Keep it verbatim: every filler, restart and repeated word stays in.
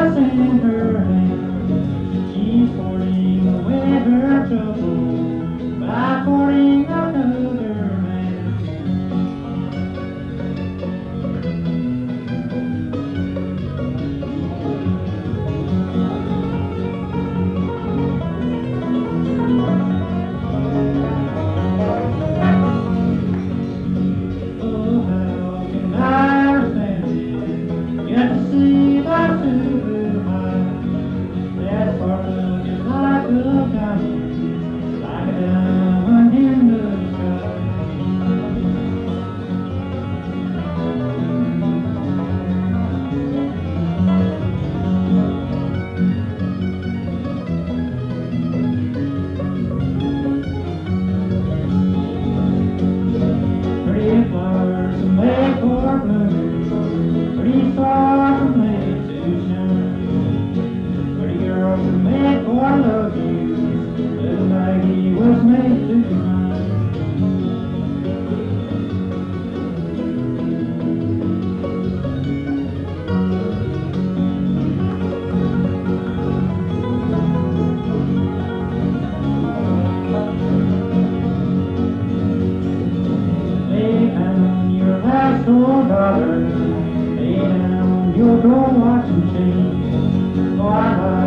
glass in her hand. She's courting away her trouble by courting another man. Oh, how can I understand it? Yet to see that silver eye, that spark looking like a diamond, like a diamond in the sky. Pretty flowers are made for blooming, pretty stars are made to shine. Pretty girls are made for love you, little Maggie was made to be mine. Lay down your last door daughter, lay down your door watch and chain, for I love